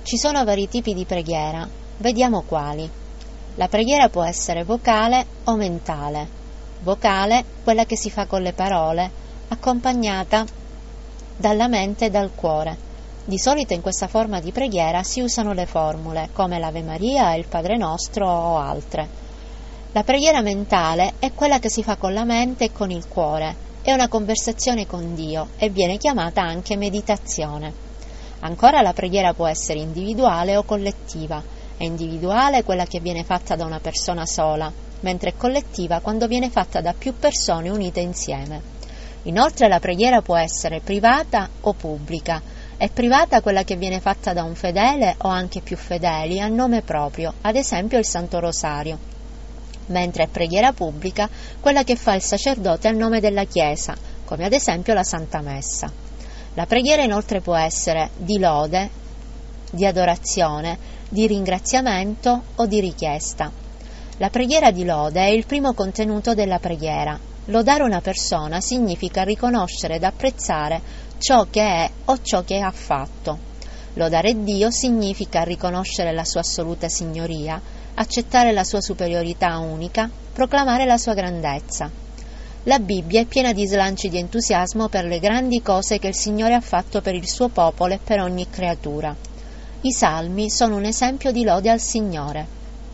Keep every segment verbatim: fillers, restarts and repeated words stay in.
Ci sono vari tipi di preghiera, vediamo quali. La preghiera può essere vocale o mentale. Vocale, quella che si fa con le parole, accompagnata dalla mente e dal cuore. Di solito in questa forma di preghiera si usano le formule, come l'Ave Maria, il Padre Nostro o altre. La preghiera mentale è quella che si fa con la mente e con il cuore, è una conversazione con Dio e viene chiamata anche meditazione. Ancora la preghiera può essere individuale o collettiva. È individuale quella che viene fatta da una persona sola, mentre è collettiva quando viene fatta da più persone unite insieme. Inoltre la preghiera può essere privata o pubblica. È privata quella che viene fatta da un fedele o anche più fedeli a nome proprio, ad esempio il Santo Rosario, mentre è preghiera pubblica quella che fa il sacerdote a nome della Chiesa, come ad esempio la Santa Messa. La preghiera inoltre può essere di lode, di adorazione, di ringraziamento o di richiesta. La preghiera di lode è il primo contenuto della preghiera. Lodare una persona significa riconoscere ed apprezzare ciò che è o ciò che ha fatto. Lodare Dio significa riconoscere la sua assoluta signoria, accettare la sua superiorità unica, proclamare la sua grandezza. La Bibbia è piena di slanci di entusiasmo per le grandi cose che il Signore ha fatto per il suo popolo e per ogni creatura. I Salmi sono un esempio di lode al Signore.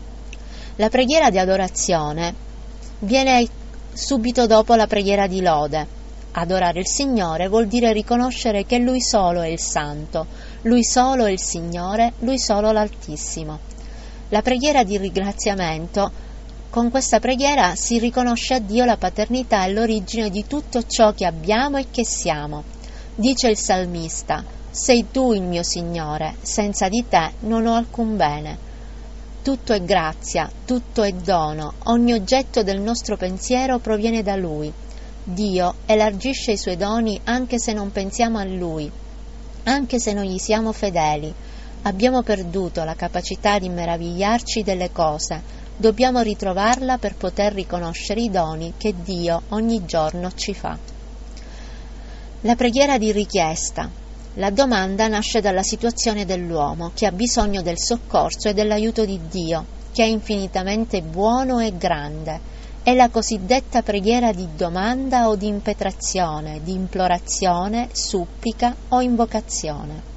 La preghiera di adorazione viene subito dopo la preghiera di lode. Adorare il Signore vuol dire riconoscere che Lui solo è il Santo, Lui solo è il Signore, Lui solo l'Altissimo. La preghiera di ringraziamento, con questa preghiera si riconosce a Dio la paternità e l'origine di tutto ciò che abbiamo e che siamo. Dice il salmista: sei tu il mio Signore, senza di te non ho alcun bene. Tutto è grazia, tutto è dono, ogni oggetto del nostro pensiero proviene da Lui. Dio elargisce i suoi doni anche se non pensiamo a Lui, anche se non gli siamo fedeli. Abbiamo perduto la capacità di meravigliarci delle cose, dobbiamo ritrovarla per poter riconoscere i doni che Dio ogni giorno ci fa. La preghiera di richiesta. La domanda nasce dalla situazione dell'uomo, che ha bisogno del soccorso e dell'aiuto di Dio, che è infinitamente buono e grande. È la cosiddetta preghiera di domanda o di impetrazione, di implorazione, supplica o invocazione.